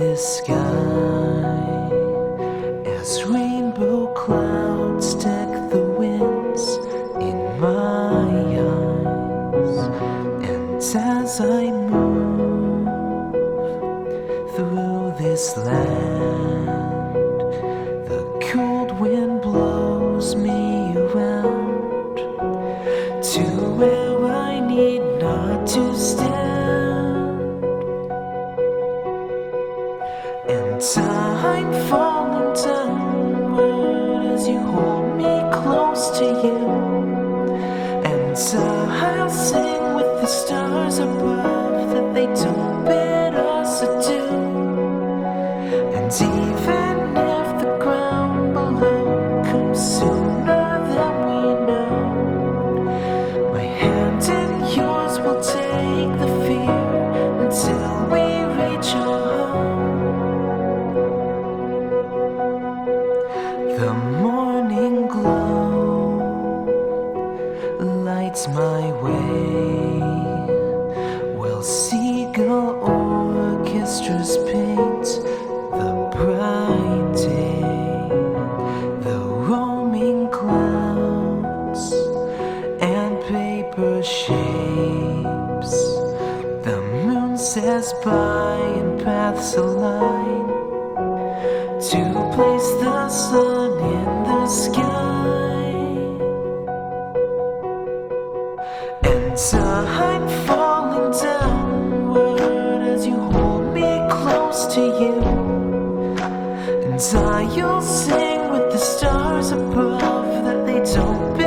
the sky as rainbow clouds deck the winds in my eyes. And as I move through this land, the cold wind blows me around to where I need not to stand. And I'm falling downward as you hold me close to you. And I'll sing with the stars above that they don't bid us adieu. And even if the ground below comes sooner than we know, my hand in yours will take the fear until we reach our home. The morning glow lights my way, while seagull orchestras paint the bright day. The roaming clouds and paper shapes, the moon says by in paths align to place the sun in the sky. And I'm falling downward as you hold me close to you. And you'll sing with the stars above that they don't